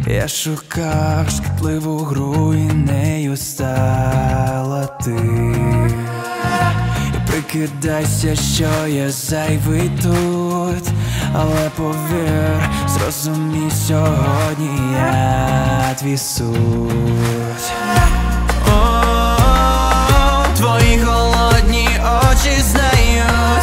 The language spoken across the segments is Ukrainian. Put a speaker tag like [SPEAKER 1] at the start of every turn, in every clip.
[SPEAKER 1] Я шукав шкідливу гру, і нею стала ти. І прикидайся, що я зайвий тут, але повір, зрозумій, сьогодні я твій суть. Твої голодні очі знають,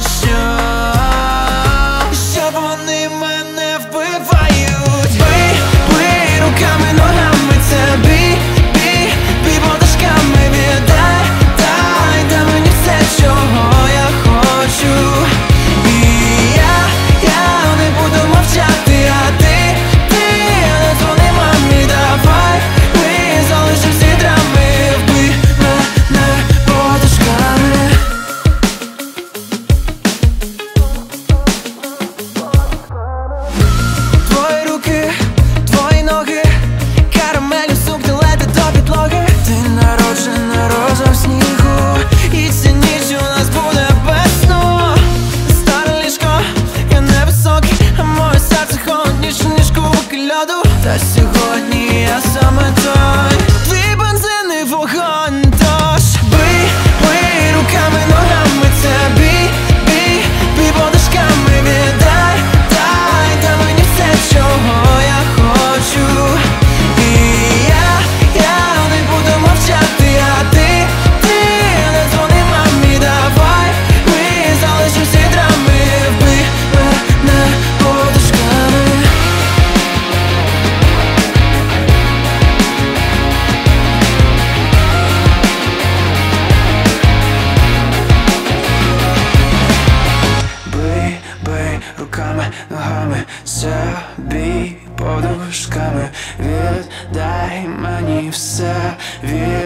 [SPEAKER 1] що вони мене вбивають. Бий руками, ногами, це бій, подушками, віддай, дай мені все, чого я хочу. І я не буду мовчати, а ти не дзвони мамі, давай, ми залишим всі драми, вбий мене подушками. Твої руки, твої ноги, карамелю сукні летить до підлоги. Ти народжена роза в снігу, і ця ніч у нас буде без сну. Старе ліжко, я невисокий, а моє серце холодніше, ніж кубки льоду. Та сьогодні я саме той, твій бензин і вогонь. Тож бий руками, ногами, це бій, подушками, віддай, дай мені все, чого я хочу. І я не буду мовчати, а ти не дзвони мамі, давай, ми залишим всі драми, вбий мене подушками. Бий руками, ногами, собі подушками, віддай мені все,